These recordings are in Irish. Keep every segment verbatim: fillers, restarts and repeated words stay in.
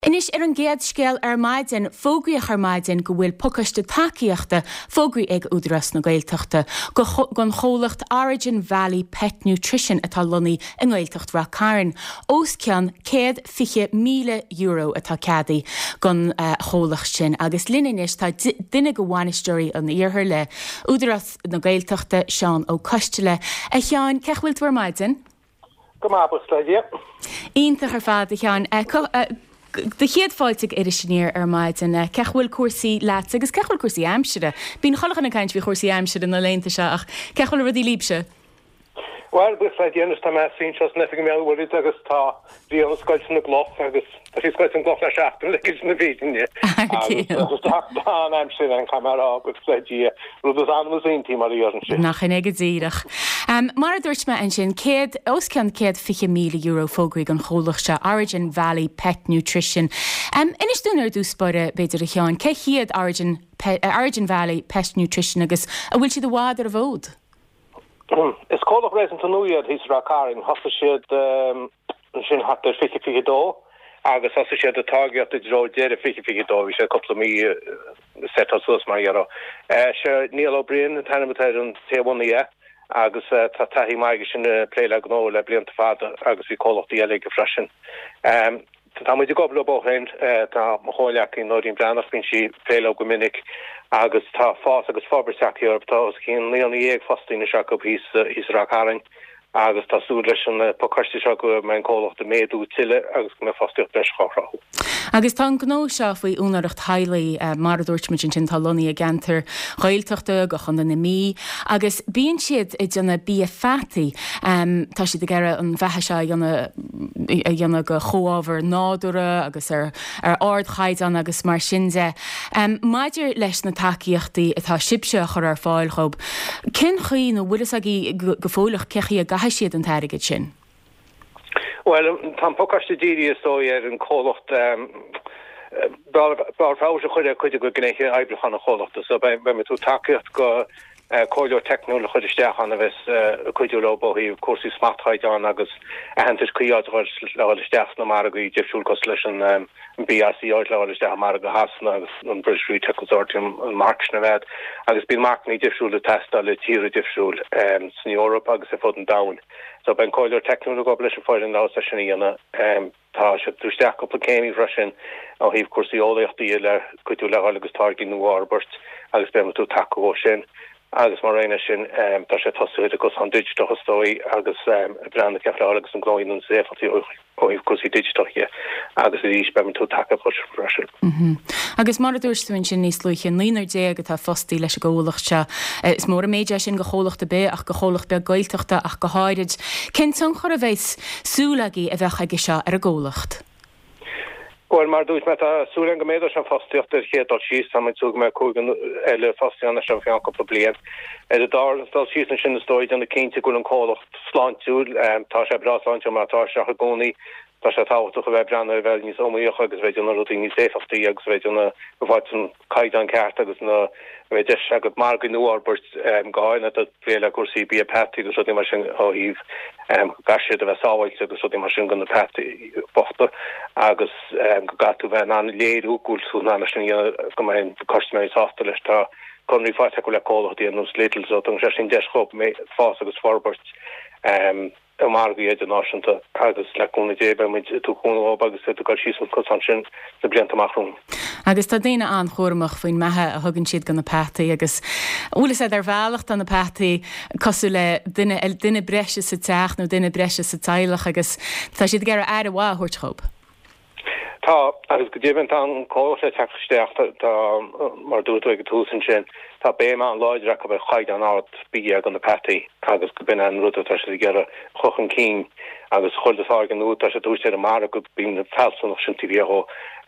Inis ar an géad scéal ar maidin fógraíoch ar maidin go bhfuil pucaiste takeíochta fógraí ag údaras na Gaeltachta go gon cholacht Origin Valley Pet Nutrition atá lunaí in Gaeltacht ra Cairn. Os cean céad fiche míle euro atá ceadaí gon uh, cholacht sin agus lininis tá duine go bhhainisteoirí an iarthar le údaras na Gaeltachta Seán Ó Coistile. A Seán, cech bhfuil tú ar maidin? Go mábas leidí. Ítach ar fad a Seán. De chéad fáilteach ar isisinéir ar maidin cechhfuil cuasaí leat agus cechhfuil cuasaí aimsire. Bín cholachan na caint bhí cuasaí aimsire na lénta se ach cechhfuil rudí líbse. Well, bus le déanana tá me sin just nefig mé bhfuil agus tá bhí an scoil na gloch agus tá sí scoil an gloch na seachtain le na bhíine. Agus tá an aimsire an camera agus leidí rud as animas aontí mar dhéann sin. Nach in ige díirech. Um, mar a dúirt me an sin, céad, os cean céad fiche míle euro fógraí an cholacht se Origin Valley Pet Nutrition. Um, Inis dúnar dús spore beidir a cheán, ce chiad Origin, Pe, uh, Origin Valley Pet Nutrition agus a bhfuil siad a bhád ar a bhód? Is called resin to Nuyad, he's Rakarin, Hossashed, um, Shin Hatter Fiki Fiki Do, Agus Hossashed the target the Joe Jerry Fiki Fiki Do, which a couple of me set us was my yellow. Uh, sure, Neil O'Brien, the Tanabated and Tay one year, Agus Tatahi Magish in the play like no, like Bliant Father, Agus we call of the Elig of Russian. Um, Tá mu go bo hen tá mohoileach in Nodin Brandach bin si féile go minic agus tá fás agus fabersaí tá cin leon éag fastí na seach hís hís racharing agus tá sú leis an pocartí se go me cólacht de méadú tiile agus go me fastiocht leis chorá. Agus tá gó seo faoi únaracht heilaí mar a dúirt sin sin talóí a gentar chailteachta go chun na mí agus bíon siad i donna bí a fetaí tá si de gcéire an bheitthe se dhéanana go choábhar nádúra agus ar ar ard chaidan agus mar sinse. Maidir leis na takeíochtaí atá sibse chur ar fáil chob. Cin chuoí nó bhuilas a go fólach cechaí a gaithe siad an teirigid sin? Well, tam pokaste diri so er en kolocht um bar bar fáse chuide chuide go gnéche eiblechan a cholocht so bei me tú takecht go choir technol chuide stechan a ves chuidir robo hí cuasí smartheid an agus a hentir cuiad le steach na mar go defsúl cos leis an B R C le ste mar go hasna agus an British Consortium an mark na ved agus bí markní defsúle test le tíre defsúl in Europa agus e foden down. So ben choir technol go leis fáil an lá sena tá se tústeach go placéní Russian á híh cuasí ólaochttaí le chuú le agus targin nó Arbert agus be tú takeó sin. Agus mar réine sin tá sé toúid agus an digital stoi agus brand ceach agus an glóin an séfatí óh cosí digitálche agus ís be tú take Russian. Agus mar dúirstúin sin níos luúchan línar dé agus tá fostí leis a ggólacht se is mór a méide sin go cholacht a bé ach go cholacht be gailteachta ach go háirid. Cin tan chur a bhéis súlaí a bheith aige se ar a ggólacht. Well, mar dúis me a súlen go méidir sem fastiocht er héad al síos sam tú me cúgan eile fastianna sem fian go blian. Er dar dal síos an sin stoid an a cénte go an cólacht sláintúil tá sé brasáint mar tá se a gcónaí tá sé táhaach a bheith brenn bheith níos óíoch agus bheith an rutí níos éfachtaí agus bheith an bhhaid an caiid an ceart agus na bheith de se go mar go nuarbert gáinna a bhéile cuasí bí a petí agus rutí mar sin ó híh gasisiad a bheith sáhailte agus rutí mar sin gan na petí bochta agus go gatú bheith an léadú gúilsú ná sin go main cosméid sásta leis tá chunrí fáte go le cólacht í an nús little so an sé sin deischop mé fás agus forbert a margaí a náisianta agus leúna débe muid túúna agus go síos cosán sin na blianta amachrún. Agus tá daine an chóramach faoin methe a thugann siad gan na petaí agus úlas é ar bhealacht an na petaí cosú le duine breise sa teach nó duine breise sa teilech agus tá siad gar air a bhá thuirtchob. Tá agus go ddíhann an cóla teachsteach tá mar dúirtú go túsan sin tá béime an láidir go bheith chaid an áit bí gan na petaí agus go bin an ruúta tá sé ggéire chochan cín agus chuildatá an ú tá sé dúiste a mar go bín na felsan sin tíhío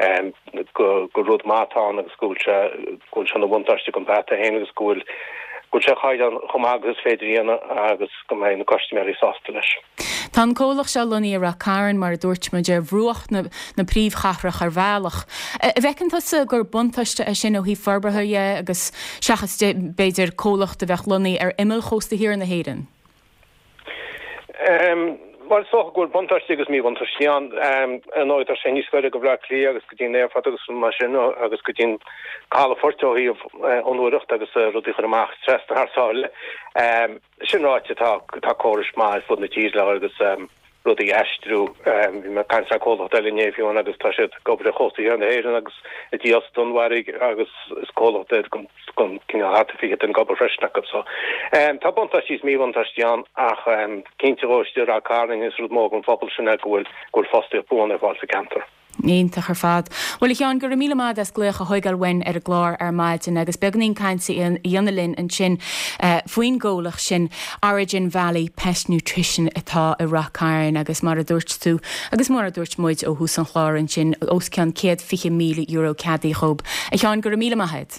go go rud mátá agus gúilte gúil se na bhatáiste go peta héana agus gúil go se chaid an chomágus féidiríanana agus go mé na costiméirí sásta leis. Tá cólach se luní ra Cairn mar a dúirtmuid ar bhrúach na príomhchathrach ar bhealach. Bhecinn sa gur buntaiste a sin ó hí forbethe agus seachas beidir cólacht a bheith luní ar imime chósta hir na héan? Well so go bontarstigus mi bontarstian an oid ar sin níosfuide go bra lí agus go dtín éfa agus mar sin agus go dtín cála fortó híomh onúirecht agus rudí chu amach stress na thsáile sin ráite tá tá choris má fud na tíos le agus rudí eistrú hí me cansa cólacht eilnéfiún agus tá siad gobre chotaí an héiran agus i dtí ostonharig agus scólacht gon gon cinne hartafií an gobar fresna go so tá bontarstís mí bontarstian ach cinnte róiste a cáring is rud mógan fphobal sinna gohfuil gohfuil fostí búna bháil sa cantar. Níonta chu fad. Well ich an gur míle mád as glucha hoigal wein ar a glár ar maidin agus beganín caiinsa an dionalinn an sin faoin ggólach sin Origin Valley Pest Nutrition atá i Rathcairn agus mar a dúirt tú agus mar a dúirt muid ó hús an chlárin sin os cean céad fiche míle euro cadí chob. Ich an gur míle maithe.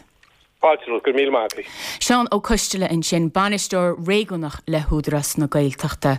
gur mí máí. Seán ó coistele in sin banisteir réúnach le húdras na gailteachta